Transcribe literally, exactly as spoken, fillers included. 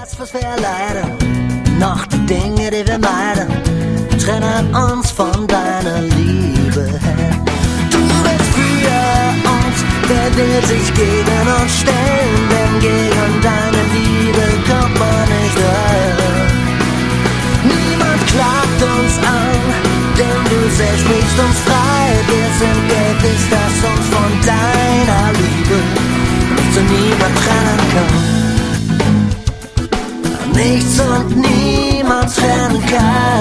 das, was wir erleiden, noch die Dinge, die wir meiden, trennen uns von deiner Liebe, Herr. Du bist für uns, wer will sich gegen uns stellen, denn gegen deine Liebe kommt man nicht an. Niemand klagt uns an, denn du selbst sprichst uns frei. Wir sind glücklich, dass uns von deiner Liebe nichts und niemand trennen kann. Nichts und niemand trennen kann.